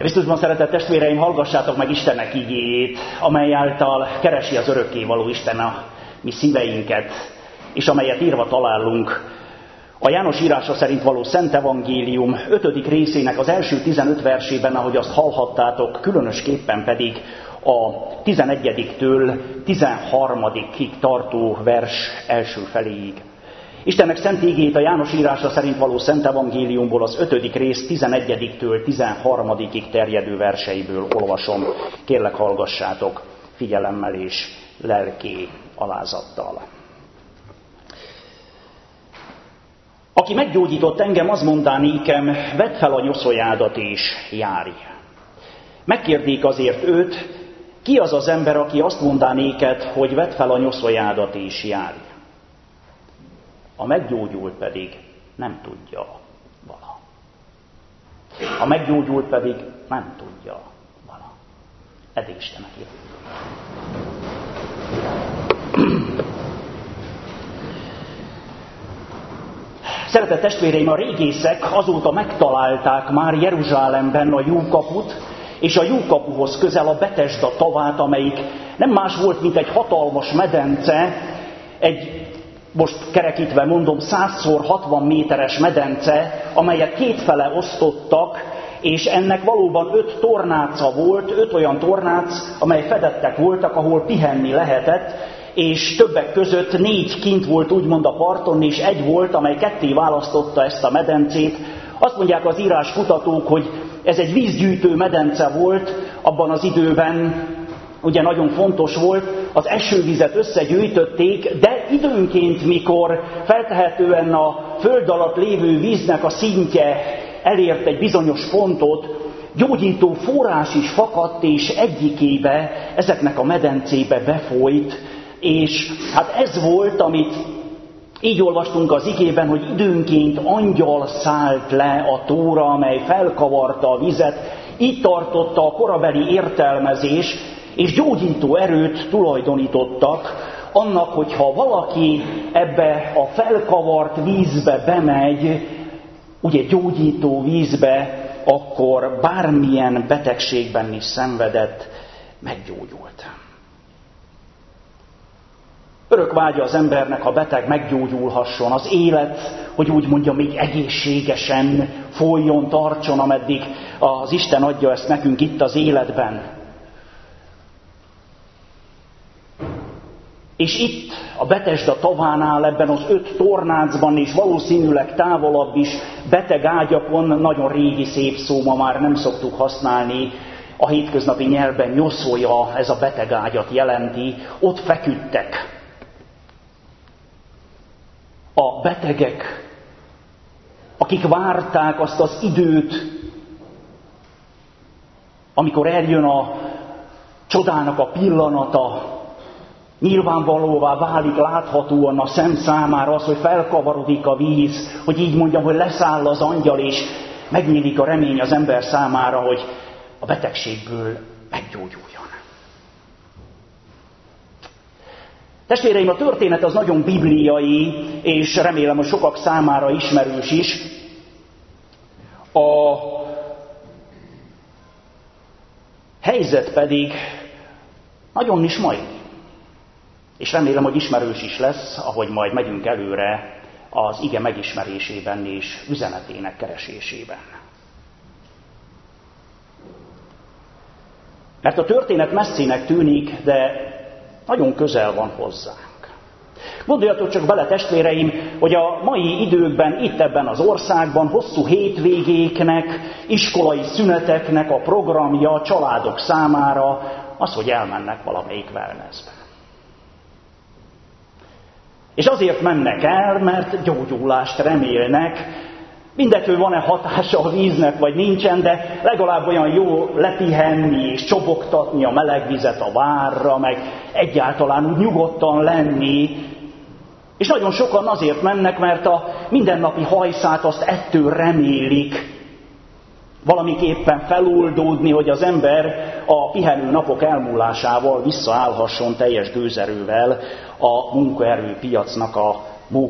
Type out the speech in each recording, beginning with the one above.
Krisztusban szeretett testvéreim, hallgassátok meg Istennek igéjét, amely által keresi az örökkévaló Isten a mi szíveinket, és amelyet írva találunk a János írása szerint való Szent Evangélium 5. részének az első 15 versében, ahogy azt hallhattátok, különösképpen pedig a 11-től 13-ig tartó vers első feléig. Istennek szent igét a János írása szerint való Szent Evangéliumból az 5. rész 11-től 13-ig terjedő verseiből olvasom. Kérlek, hallgassátok figyelemmel és lelki alázattal. Aki meggyógyított engem, az mondá nékem, vedd fel a nyoszoljádat és járj. Megkérdék azért őt, ki az az ember, aki azt mondá néked, hogy vedd fel a nyoszoljádat és járj. A meggyógyult pedig nem tudja vala. A meggyógyult pedig nem tudja vala. Eddig Istennek jövő. Szeretett testvéreim, a régészek azóta megtalálták már Jeruzsálemben a Jókaput, és a Jókapuhoz közel a Betesda tavát, amelyik nem más volt, mint egy hatalmas medence, egy, most kerekítve mondom, 100x60 méteres medence, amelyet kétfele osztottak, és ennek valóban 5 tornáca volt, 5 olyan tornác, amely fedettek voltak, ahol pihenni lehetett, és többek között 4 kint volt úgymond a parton, és 1 volt, amely ketté választotta ezt a medencét. Azt mondják az íráskutatók, hogy ez egy vízgyűjtő medence volt abban az időben, ugye nagyon fontos volt, az esővizet összegyűjtötték, de időnként, mikor feltehetően a föld alatt lévő víznek a szintje elért egy bizonyos pontot, gyógyító forrás is fakadt, és egyikébe, ezeknek a medencébe befolyt, és hát ez volt, amit így olvastunk az igében, hogy időnként angyal szállt le a tóra, amely felkavarta a vizet, így tartotta a korabeli értelmezés, és gyógyító erőt tulajdonítottak annak, hogyha valaki ebbe a felkavart vízbe bemegy, ugye gyógyító vízbe, akkor bármilyen betegségben is szenvedett, meggyógyult. Örök vágya az embernek, a beteg meggyógyulhasson, az élet, hogy úgy mondjam, még egészségesen folyjon, tartson, ameddig az Isten adja ezt nekünk itt az életben. És itt a Betesda tavánál, ebben az 5 tornácban, és valószínűleg távolabb is, beteg ágyakon, nagyon régi szép szó, ma már nem szoktuk használni, a hétköznapi nyelvben nyoszolja, ez a beteg ágyat jelenti, ott feküdtek a betegek, akik várták azt az időt, amikor eljön a csodának a pillanata, nyilvánvalóvá válik láthatóan a szem számára az, hogy felkavarodik a víz, hogy így mondjam, hogy leszáll az angyal, és megnyílik a remény az ember számára, hogy a betegségből meggyógyuljon. Testvéreim, a történet az nagyon bibliai, és remélem, hogy sokak számára ismerős is. A helyzet pedig nagyon is mai. És remélem, hogy ismerős is lesz, ahogy majd megyünk előre az ige megismerésében és üzenetének keresésében. Mert a történet messzinek tűnik, de nagyon közel van hozzánk. Gondoljatok csak bele, testvéreim, hogy a mai időkben, itt ebben az országban hosszú hétvégéknek, iskolai szüneteknek a programja a családok számára az, hogy elmennek valamelyik wellnessbe. És azért mennek el, mert gyógyulást remélnek. Mindegy, van-e hatása a víznek, vagy nincsen, de legalább olyan jó lepihenni és csobogtatni a meleg vizet a várra, meg egyáltalán úgy nyugodtan lenni. És nagyon sokan azért mennek, mert a mindennapi hajszát azt ettől remélik valamiképpen feloldódni, hogy az ember a pihenő napok elmúlásával visszaállhasson teljes gőzerővel a munkaerőpiacnak a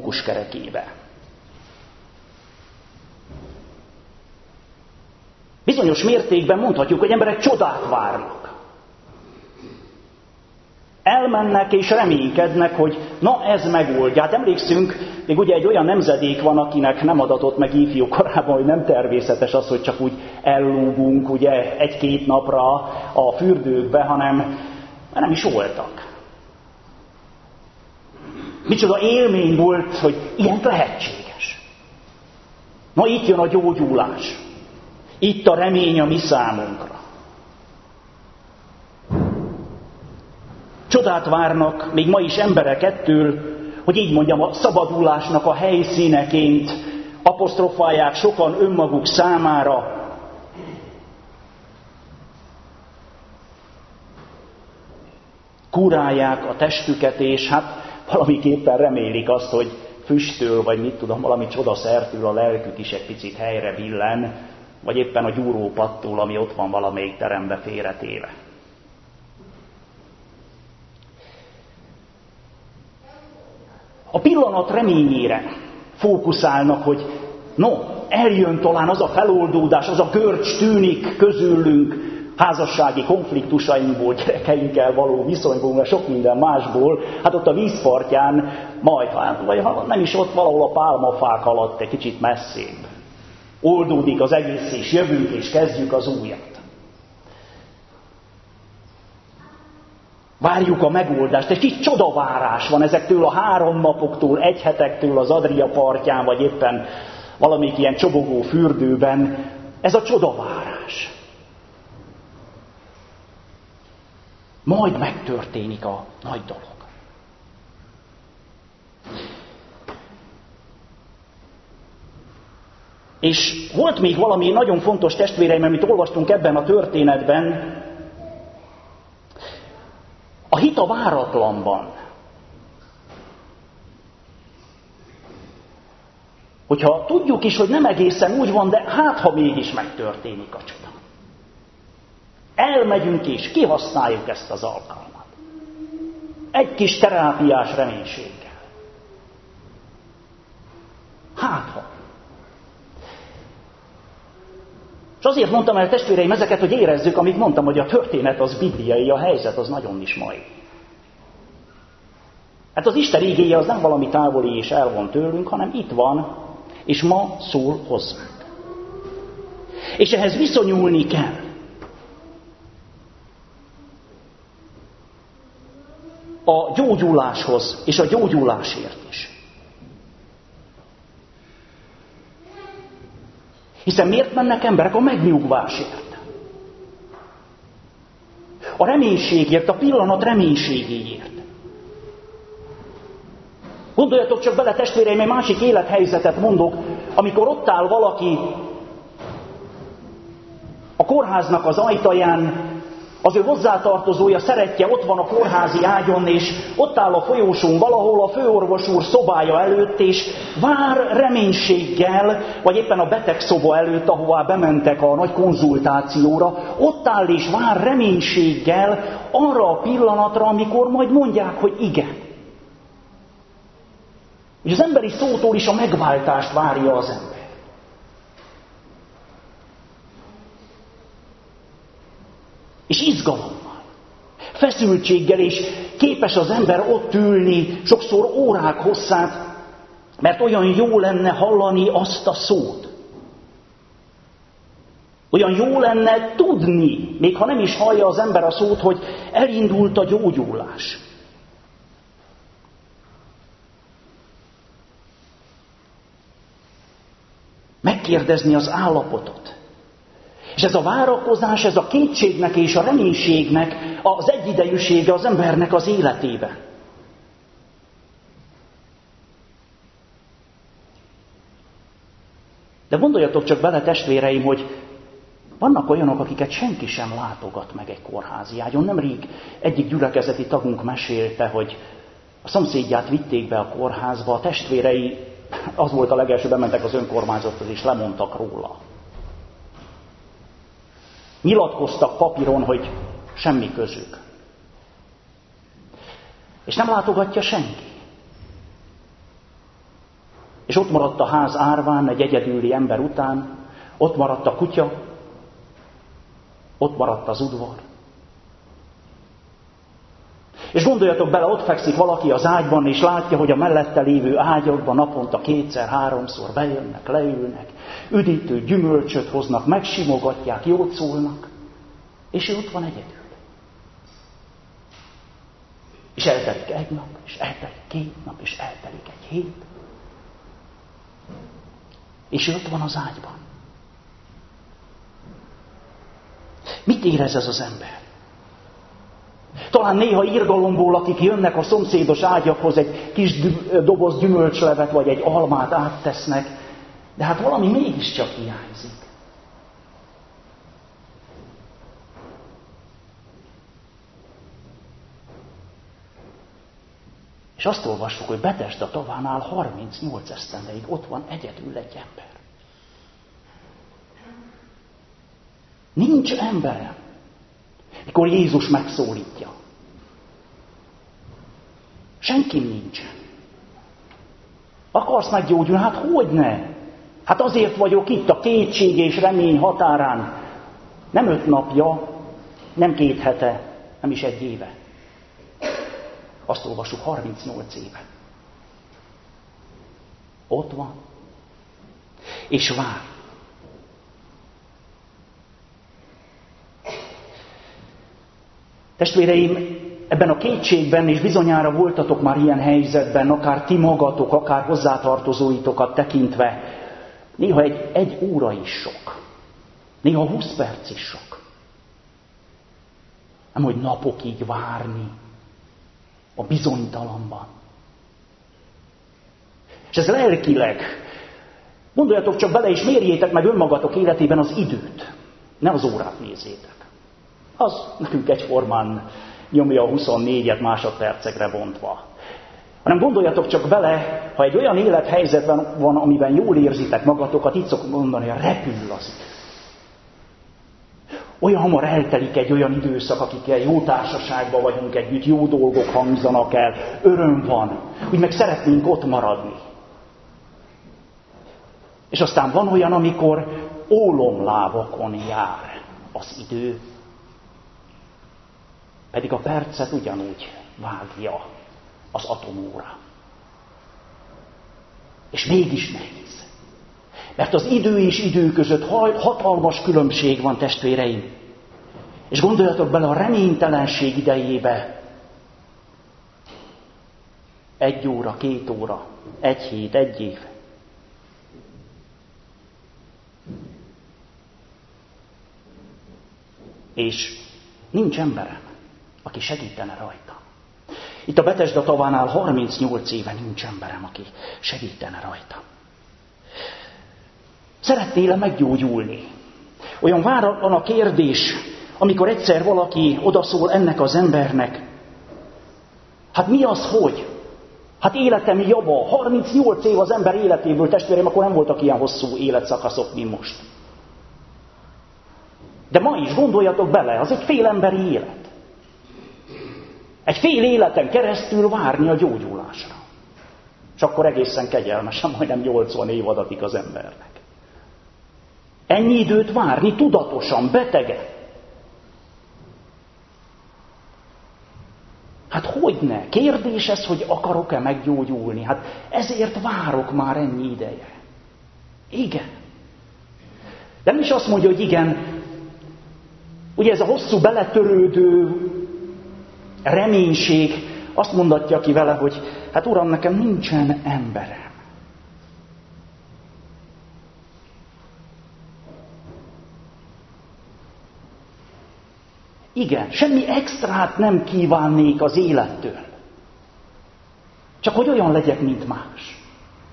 mókuskerekébe. Bizonyos mértékben mondhatjuk, hogy emberek csodát várnak. Elmennek és reménykednek, hogy na ez megoldja. Hát emlékszünk, még ugye egy olyan nemzedék van, akinek nem adatott meg ifjú korában, hogy nem természetes az, hogy csak úgy ellúgunk ugye egy-két napra a fürdőkbe, hanem nem is voltak. Micsoda élmény volt, hogy ilyen lehetséges. Na itt jön a gyógyulás. Itt a remény a mi számunkra. Csodát várnak még ma is emberek ettől, hogy így mondjam, a szabadulásnak a helyszíneként apostrofálják sokan önmaguk számára. Kurálják a testüket, és hát valamiképpen remélik azt, hogy füsttől, vagy mit tudom, valami csodaszertől a lelkük is egy picit helyre billen, vagy éppen a gyúrópattól, ami ott van valamelyik terembe félretéve. A pillanat reményére fókuszálnak, hogy no, eljön talán az a feloldódás, az a görcs tűnik közülünk, házassági konfliktusainkból, gyerekeinkkel való viszonyból, mert sok minden másból, hát ott a vízpartján majd, vagy ha nem is ott, valahol a pálmafák alatt egy kicsit messzébb. Oldódik az egész, és jövünk, és kezdjük az újat. Várjuk a megoldást, egy kis csodavárás van ezektől a 3 napoktól, 1 hetektől az Adria partján, vagy éppen valamelyik ilyen csobogó fürdőben. Ez a csodavárás. Majd megtörténik a nagy dolog. És volt még valami nagyon fontos, testvéreim, amit olvastunk ebben a történetben. A hit a váratlanban. Hogyha tudjuk is, hogy nem egészen úgy van, de hát ha mégis megtörténik a csoda. Elmegyünk és kihasználjuk ezt az alkalmat. Egy kis terápiás reménységgel. Hát ha. És azért mondtam el, testvéreim, ezeket, hogy érezzük, amit mondtam, hogy a történet az bibliai, a helyzet az nagyon is mai. Hát az Isten igéje az nem valami távoli és elvon tőlünk, hanem itt van, és ma szól hozzánk. És ehhez viszonyulni kell. A gyógyuláshoz és a gyógyulásért is. Hiszen miért mennek emberek? A megnyugvásért. A reménységért, a pillanat reménységéért. Gondoljatok csak bele, testvéreim, egy másik élethelyzetet mondok, amikor ott áll valaki a kórháznak az ajtaján, az ő hozzátartozója, szeretje, ott van a kórházi ágyon, és ott áll a folyósón valahol a főorvos úr szobája előtt, és vár reménységgel, vagy éppen a betegszoba előtt, ahová bementek a nagy konzultációra, ott áll és vár reménységgel arra a pillanatra, amikor majd mondják, hogy igen. És az emberi szótól is a megváltást várja az ember. És izgalommal, feszültséggel, és képes az ember ott ülni, sokszor órák hosszát, mert olyan jó lenne hallani azt a szót. Olyan jó lenne tudni, még ha nem is hallja az ember a szót, hogy elindult a gyógyulás. Megkérdezni az állapotot. És ez a várakozás, ez a kétségnek és a reménységnek az egyidejűsége az embernek az életében. De gondoljatok csak bele, testvéreim, hogy vannak olyanok, akiket senki sem látogat meg egy kórházi ágyon. Nemrég egyik gyülekezeti tagunk mesélte, hogy a szomszédját vitték be a kórházba, a testvérei, az volt a legelső, bementek az önkormányzathoz és lemondtak róla. Nyilatkoztak papíron, hogy semmi közük. És nem látogatja senki. És ott maradt a ház árván egy egyedüli ember után, ott maradt a kutya, Ott maradt az udvar. És gondoljatok bele, ott fekszik valaki az ágyban, és látja, hogy a mellette lévő ágyakban naponta 2-3-szor bejönnek, leülnek, üdítő gyümölcsöt hoznak, megsimogatják, jót szólnak, és ő ott van egyedül. És eltelik egy nap, és eltelik 2 nap, és eltelik egy hét. És ő ott van az ágyban. Mit érez ez az ember? Talán néha irgalomból, akik jönnek a szomszédos ágyakhoz, egy kis doboz gyümölcslevet, vagy egy almát áttesznek, de hát valami mégiscsak hiányzik. És azt olvassuk, hogy Betesda tavánál 38 esztendeig ott van egyedül egy ember. Nincs emberem. Mikor Jézus megszólítja. Senki nincsen. Akarsz meggyógyulni? Hát hogyne? Hát azért vagyok itt a kétség és remény határán. Nem 5 napja, nem 2 hete, nem is 1 éve. Azt olvassuk, 38 éve. Ott van. És vár. Testvéreim, ebben a kétségben, és bizonyára voltatok már ilyen helyzetben, akár ti magatok, akár hozzátartozóitokat tekintve, néha egy óra is sok. Néha 20 perc is sok. Nem, hogy napokig várni a bizonytalanban. És ez lelkileg. Gondoljatok csak bele, és mérjétek meg önmagatok életében az időt. Ne az órát nézzétek. Az nekünk egyformán nyomja a 24-et másodpercekre bontva. Hanem gondoljatok csak bele, ha egy olyan élethelyzetben van, amiben jól érzitek magatokat, így szoktuk mondani, hogy repül az idő. Olyan hamar eltelik egy olyan időszak, akikkel jó társaságban vagyunk együtt, jó dolgok hangzanak el, öröm van, úgy meg szeretnénk ott maradni. És aztán van olyan, amikor ólomlábakon jár az idő, pedig a percet ugyanúgy vágja az atomóra. És mégis nehéz. Mert az idő és idő között hatalmas különbség van, testvéreim. És gondoljatok bele a reménytelenség idejébe. 1 óra, 2 óra, 1 hét, 1 év. És nincs emberem, aki segítene rajta. Itt a Betesda tavánál 38 éve nincs emberem, aki segítene rajta. Szeretnél-e meggyógyulni? Olyan váratlan a kérdés, amikor egyszer valaki odaszól ennek az embernek. Hát mi az, hogy? Hát életem java, 38 év az ember életéből, testvérem, akkor nem voltak ilyen hosszú életszakaszok, mint most. De ma is gondoljatok bele, az egy félemberi élet. Egy fél életen keresztül várni a gyógyulásra. És akkor egészen kegyelmesen, majdnem 80 év adatik az embernek. Ennyi időt várni tudatosan, betegen. Hát hogyne? Kérdés ez, hogy akarok-e meggyógyulni? Hát ezért várok már ennyi ideje. Igen. De nem is azt mondja, hogy igen. Ugye ez a hosszú beletörődő reménység azt mondatja ki vele, hogy hát Uram, nekem nincsen emberem. Igen, semmi extrát nem kívánnék az élettől. Csak hogy olyan legyek, mint más.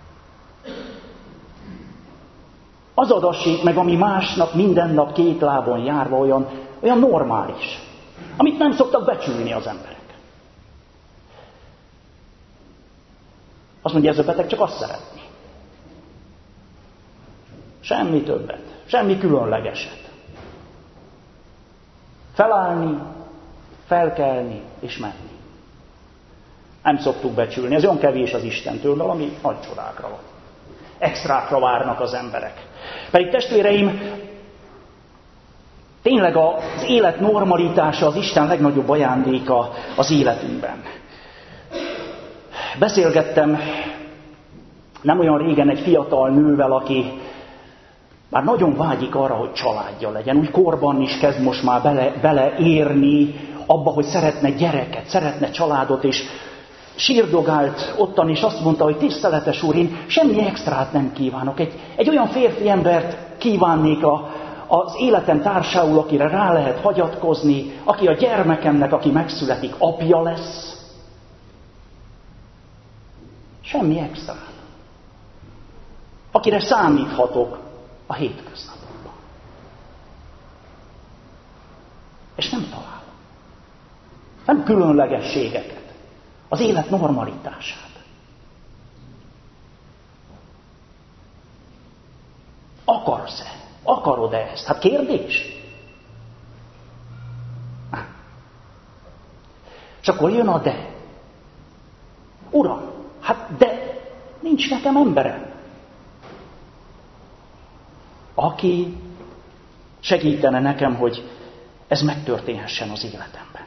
Az adassék meg, ami másnak minden nap 2 lábon járva olyan normális. Amit nem szoktak becsülni az emberek. Azt mondja, ez a beteg csak azt szeretné. Semmi többet, semmi különlegeset. Felállni, felkelni és menni. Nem szoktuk becsülni, ez olyan kevés az Istentől, valami nagy csodákra van. Extrákra várnak az emberek. Pedig testvéreim, Tényleg az élet normalitása az Isten legnagyobb ajándéka az életünkben. Beszélgettem nem olyan régen egy fiatal nővel, aki már nagyon vágyik arra, hogy családja legyen. Úgy korban is kezd most már beleérni abba, hogy szeretne gyereket, szeretne családot, és sírdogált ottan, és azt mondta, hogy tiszteletes úr, én semmi extrát nem kívánok. Egy olyan férfi embert kívánnék az életem társául, akire rá lehet hagyatkozni, aki a gyermekemnek, aki megszületik, apja lesz. Semmi extra. Akire számíthatok a hétköznapokban. És nem találom. Nem különlegességeket. Az élet normalitását. Akarsz-e? Akarod-e ezt? Hát kérdés. És akkor jön a de. Uram, hát de nincs nekem emberem, aki segítene nekem, hogy ez megtörténhessen az életemben.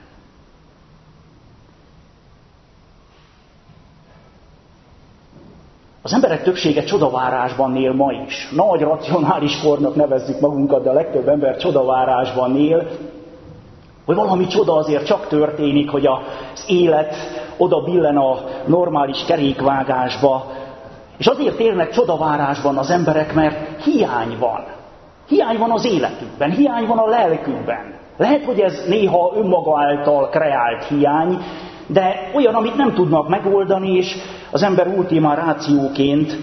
Az emberek többsége csodavárásban él ma is. Nagy racionális kornak nevezzük magunkat, de a legtöbb ember csodavárásban él, hogy valami csoda azért csak történik, hogy az élet oda billen a normális kerékvágásba. És azért élnek csodavárásban az emberek, mert hiány van. Hiány van az életükben, hiány van a lelkükben. Lehet, hogy ez néha önmaga által kreált hiány, de olyan, amit nem tudnak megoldani, és az ember ultima rációként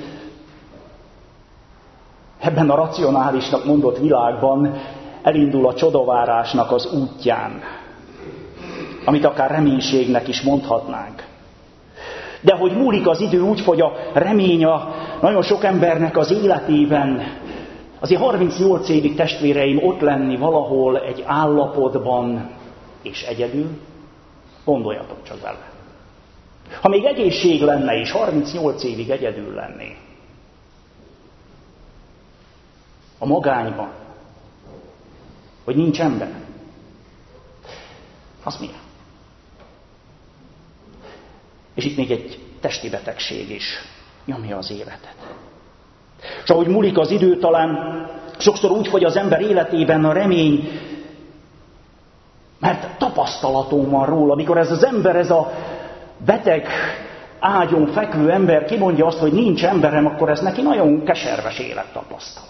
ebben a racionálisnak mondott világban elindul a csodavárásnak az útján, amit akár reménységnek is mondhatnánk. De hogy múlik az idő, úgy fogy a remény a nagyon sok embernek az életében. Azért 38 évig, testvéreim, ott lenni valahol egy állapotban és egyedül, gondoljatok csak vele. Ha még egészség lenne is, 38 évig egyedül lenné. A magányban. Hogy nincs ember. Az milyen? És itt még egy testi betegség is nyomja az életet. És ahogy múlik az idő, talán sokszor úgy fogy az ember életében a remény, mert tapasztalatom van róla, amikor ez az ember, ez a beteg ágyon fekvő ember kimondja azt, hogy nincs emberem, akkor ez neki nagyon keserves élettapasztalat.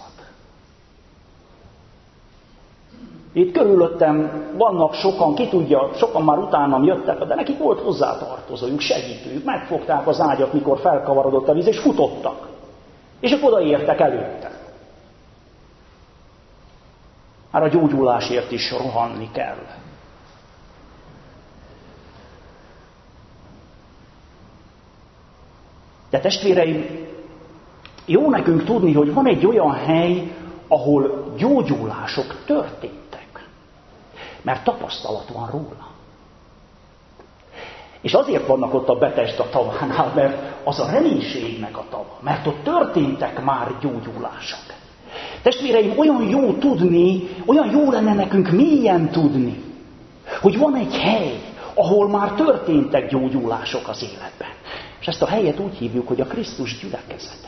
Itt körülöttem vannak sokan, ki tudja, sokan már utánam jöttek, de nekik volt hozzátartozójuk, segítőjük, megfogták az ágyat, mikor felkavarodott a víz, és futottak. És akkor odaértek előtte. Már a gyógyulásért is rohanni kell. De testvéreim, jó nekünk tudni, hogy van egy olyan hely, ahol gyógyulások történtek. Mert tapasztalat van róla. És azért vannak ott a Betesda tavánál, mert az a reménységnek a tava. Mert ott történtek már gyógyulások. Testvéreim, olyan jó tudni, olyan jó lenne nekünk mélyen tudni, hogy van egy hely, ahol már történtek gyógyulások az életben. És ezt a helyet úgy hívjuk, hogy a Krisztus gyülekezete.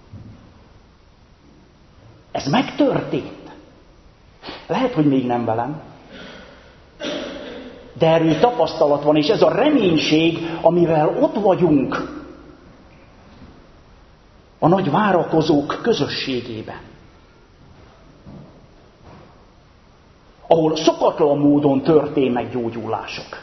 Ez megtörtént. Lehet, hogy még nem velem, de erről tapasztalat van, és ez a reménység, amivel ott vagyunk a nagy várakozók közösségében. Ahol szokatlan módon történnek gyógyulások.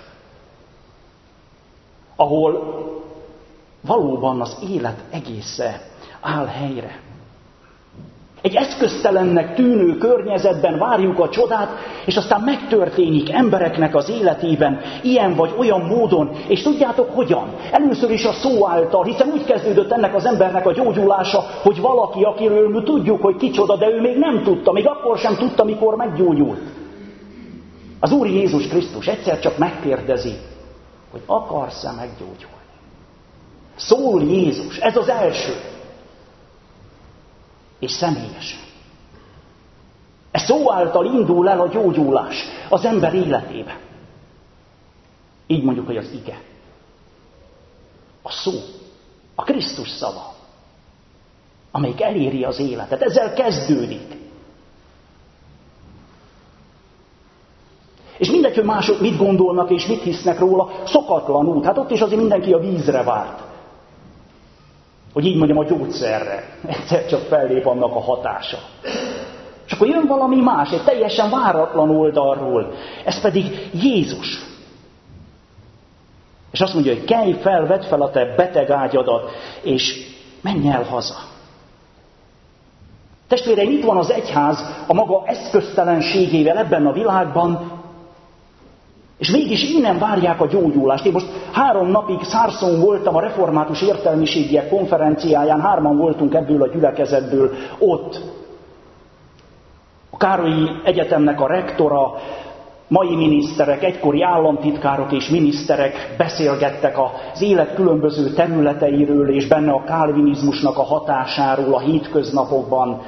Ahol valóban az élet egésze áll helyre. Egy eszköztelennek tűnő környezetben várjuk a csodát, és aztán megtörténik embereknek az életében ilyen vagy olyan módon. És tudjátok hogyan? Először is a szó által, hiszen úgy kezdődött ennek az embernek a gyógyulása, hogy valaki, akiről mi tudjuk, hogy kicsoda, de ő még nem tudta, még akkor sem tudta, mikor meggyógyult. Az Úr Jézus Krisztus egyszer csak megkérdezi, hogy akarsz-e meggyógyulni? Szól Jézus, ez az első. És személyesen. Ez szó által indul el a gyógyulás az ember életébe. Így mondjuk, hogy az ige. A szó, a Krisztus szava, amelyik eléri az életet. Ezzel kezdődik. És mindegy, hogy mások mit gondolnak és mit hisznek róla, szokatlan út. Hát ott is azért mindenki a vízre várt. Hogy így mondjam, a gyógyszerre. Egyszer csak fellép annak a hatása. És akkor jön valami más, egy teljesen váratlan oldalról. Ez pedig Jézus. És azt mondja, hogy kelj fel, vedd fel a te beteg ágyadat, és menj el haza. Testvéreim, itt van az egyház a maga eszköztelenségével ebben a világban, és mégis innen várják a gyógyulást. Én most 3 napig Szárszón voltam a református értelmiségiek konferenciáján, 3-an voltunk ebből a gyülekezetből ott. A Károlyi Egyetemnek a rektora, mai miniszterek, egykori államtitkárok és miniszterek beszélgettek az élet különböző területeiről, és benne a kálvinizmusnak a hatásáról a hétköznapokban.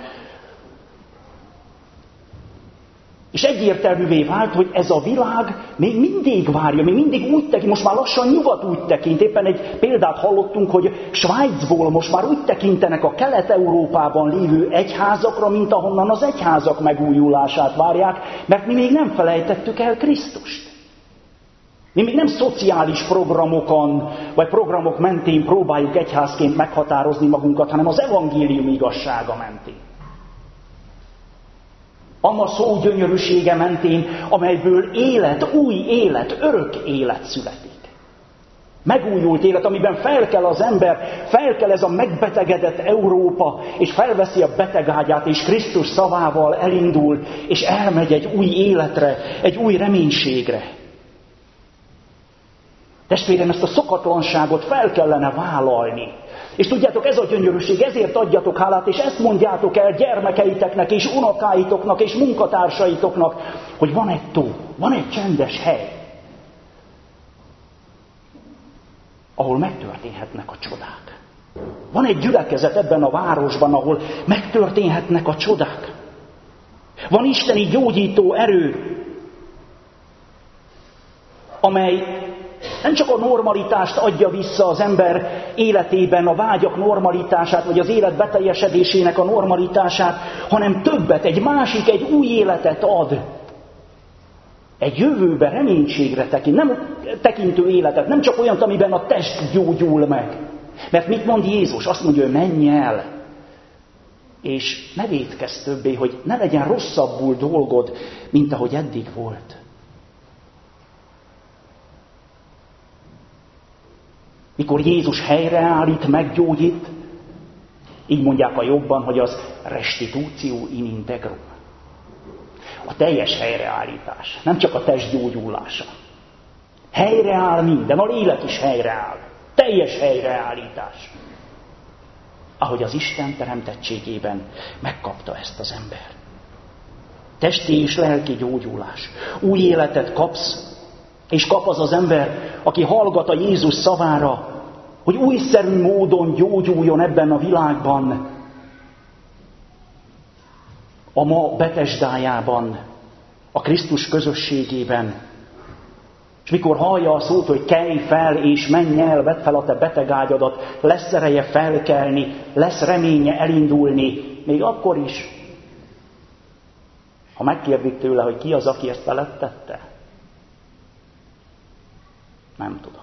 És egyértelművé vált, hogy ez a világ még mindig várja, még mindig úgy tekint, most már lassan nyugat úgy tekint. Éppen egy példát hallottunk, hogy Svájcból most már úgy tekintenek a Kelet-Európában lévő egyházakra, mint ahonnan az egyházak megújulását várják, mert mi még nem felejtettük el Krisztust. Mi még nem szociális programokon, vagy programok mentén próbáljuk egyházként meghatározni magunkat, hanem az evangélium igazsága mentén. Ama szó gyönyörűsége mentén, amelyből élet, új élet, örök élet születik. Megújult élet, amiben felkel az ember, felkel ez a megbetegedett Európa, és felveszi a betegágyát, és Krisztus szavával elindul, és elmegy egy új életre, egy új reménységre. Testvérem, ezt a szokatlanságot fel kellene vállalni. És tudjátok, ez a gyönyörűség, ezért adjatok hálát, és ezt mondjátok el gyermekeiteknek, és unokáitoknak, és munkatársaitoknak, hogy van egy tó, van egy csendes hely, ahol megtörténhetnek a csodák. Van egy gyülekezet ebben a városban, ahol megtörténhetnek a csodák. Van isteni gyógyító erő, amely nem csak a normalitást adja vissza az ember életében, a vágyak normalitását, vagy az élet beteljesedésének a normalitását, hanem többet, egy másik, egy új életet ad. Egy jövőbe, reménységre tekintő életet, nem csak olyant, amiben a test gyógyul meg. Mert mit mond Jézus? Azt mondja, hogy menj el, és ne vétkezz többé, hogy ne legyen rosszabbul dolgod, mint ahogy eddig volt. Mikor Jézus helyreállít, meggyógyít, így mondják a jobban, hogy az restitutio in integrum. A teljes helyreállítás, nem csak a test gyógyulása. Helyreáll minden, a lélek is helyreáll. Teljes helyreállítás. Ahogy az Isten teremtettségében megkapta ezt az ember. Testi és lelki gyógyulás. Új életet kapsz, és kap az az ember, aki hallgat a Jézus szavára, hogy újszerű módon gyógyuljon ebben a világban, a ma Betesdájában, a Krisztus közösségében. És mikor hallja a szót, hogy kelj fel és menj el, vedd fel a te betegágyadat, lesz ereje felkelni, lesz reménye elindulni, még akkor is, ha megkérdik tőle, hogy ki az, aki ezt veled tette. Nem tudom.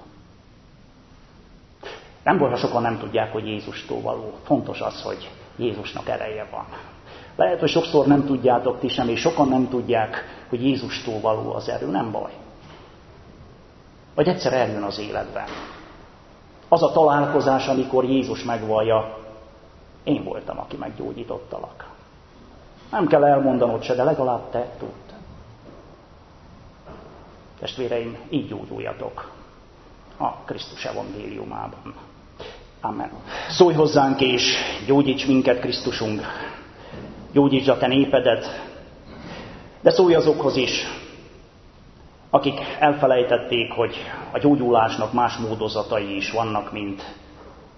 Nem baj, ha sokan nem tudják, hogy Jézustól való. Fontos az, hogy Jézusnak ereje van. Lehet, hogy sokszor nem tudjátok ti sem, és sokan nem tudják, hogy Jézustól való az erő. Nem baj. Vagy egyszer eljön az életben. Az a találkozás, amikor Jézus megvallja, én voltam, aki meggyógyítottalak. Nem kell elmondanod se, de legalább te tudd. Testvéreim, így gyógyuljatok a Krisztus evangéliumában. Amen. Szólj hozzánk és gyógyíts minket, Krisztusunk. Gyógyítsd a te népedet, de szólj azokhoz is, akik elfelejtették, hogy a gyógyulásnak más módozatai is vannak, mint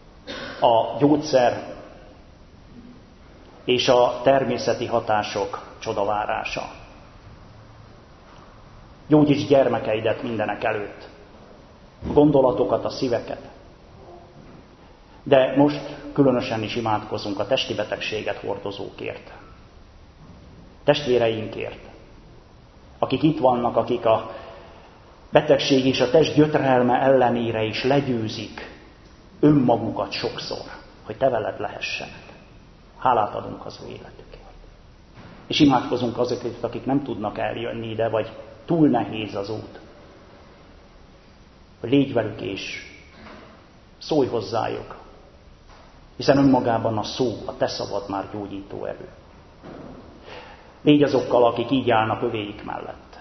a gyógyszer és a természeti hatások. csodavárása. Gyógyíts gyermekeidet mindenek előtt, a gondolatokat, a szíveket. De most különösen is imádkozunk a testi betegséget hordozókért. Testvéreinkért, akik itt vannak, akik a betegség és a test gyötrelme ellenére is legyőzik önmagukat sokszor, hogy te veled lehessenek. Hálát adunk az ő életükért. És imádkozunk azokért, akik nem tudnak eljönni ide, vagy túl nehéz az út. Hogy légy velük és szólj hozzájuk, hiszen önmagában a szó, a te szavad már gyógyító erő. Légy azokkal, akik így állnak övéik mellett.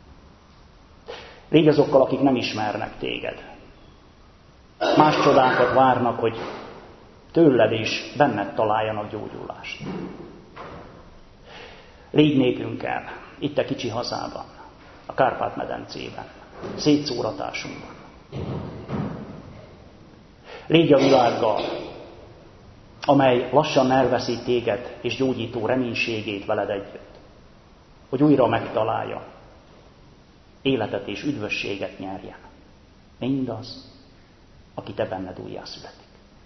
Légy azokkal, akik nem ismernek téged. Más csodákat várnak, hogy tőled és benned találjanak gyógyulást. Légy nékünkkel, itt a kicsi hazában, a Kárpát-medencében, szétszóratásunkban. Légy a világgal, amely lassan elveszít téged és gyógyító reménységét veled együtt, hogy újra megtalálja, életet és üdvösséget nyerjen. Mindaz, aki te benned újjá születik.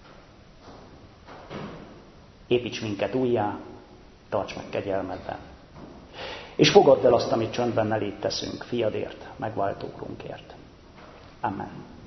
Építs minket újjá, tarts meg kegyelmedben. És fogadd el azt, amit csöndben eléd teszünk, fiadért, megváltó Urunkért. Amen.